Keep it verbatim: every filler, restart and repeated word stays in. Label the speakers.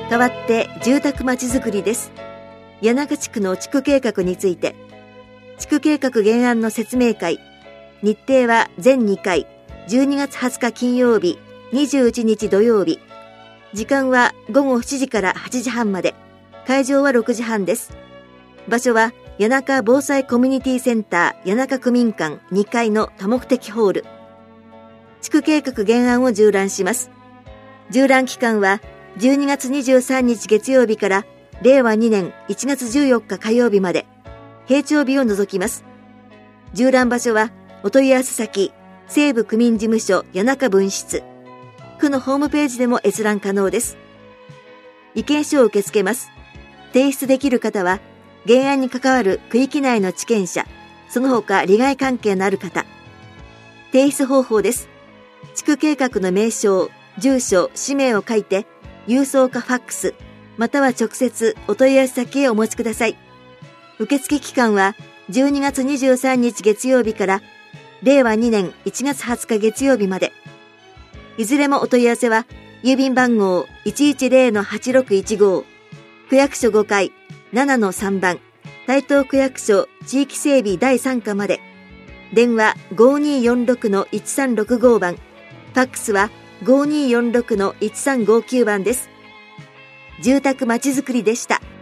Speaker 1: 代わって住宅まちづくりです。谷中地区の地区計画について、地区計画原案の説明会、日程は全にかい、じゅうにがつはつか金曜日、にじゅういちにち土曜日。時間はごごしちじからはちじはんまで、会場はろくじはんです。場所は谷中防災コミュニティセンター谷中区民館にかいの多目的ホール。地区計画原案を縦覧します。縦覧期間はじゅうにがつにじゅうさんにち月曜日かられいわにねんいちがつじゅうよっか火曜日まで、平常日を除きます。縦覧場所はお問い合わせ先、西部区民事務所谷中分室。区のホームページでも閲覧可能です。意見書を受け付けます。提出できる方は、原案に関わる区域内の地権者、その他利害関係のある方。提出方法です。地区計画の名称、住所、氏名を書いて、郵送かファックス、または直接お問い合わせ先へお持ちください。受付期間はじゅうにがつにじゅうさんにち月曜日かられいわにねんいちがつはつか月曜日まで。いずれもお問い合わせは郵便番号 いちいちゼロのはちろくいちご、区役所ごかい ななのさんばん、台東区役所地域整備だいさんかまで。電話 ごにーよんろくのいちさんろくご 番、ファックスは ごにーよんろくのいちさんごきゅう 番です。住宅まちづくりでした。